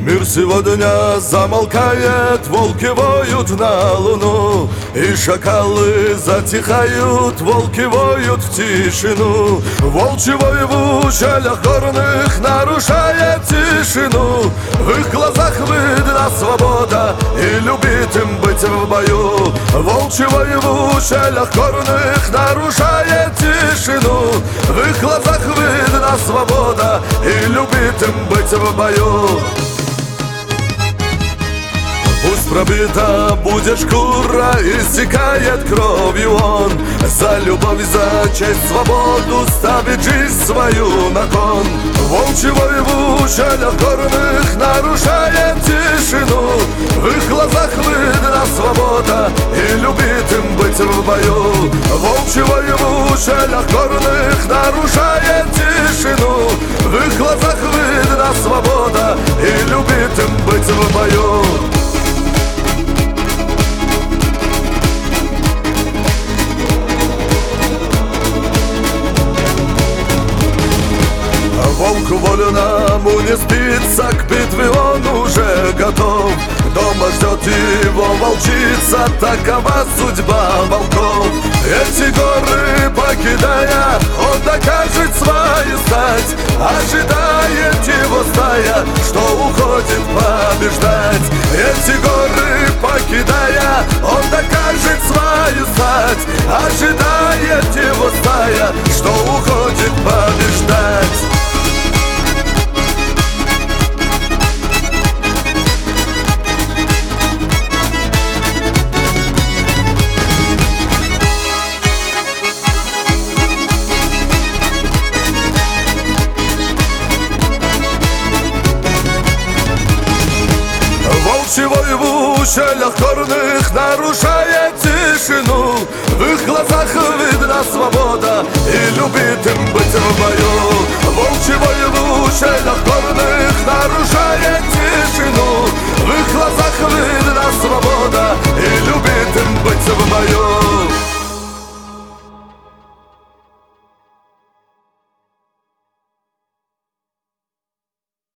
Мир сегодня замолкает, волки воют на луну, и шакалы затихают, волки воют в тишину. Волчий вой в ущельях горных нарушает тишину. В их глазах видна свобода, и любит им быть в бою. Волчий вой в ущельях горных нарушает тишину. В их глазах видна свобода, и любит им быть в бою. Пусть пробита будет шкура, истекает кровью он. За любовь, за честь, свободу ставит жизнь свою на кон. Волчий вой в ущельях горных нарушает тишину. В их глазах видна свобода, и любит им быть в бою. Волчий вой в ущельях горных нарушает тишину. В их глазах видна свобода, и любит им быть в бою. Волку вольному не спится, к битве он уже готов. Дома ждет его волчица, такова судьба волков. Эти горы покидая, он докажет свою стать. Ожидает его стая, что уходит побеждать. Эти горы покидая, он докажет свою стать. Ожидает его стая, что уходит побеждать. Волчий вой в ущельях горных нарушает тишину. В их глазах видна свобода, и любит им быть в бою.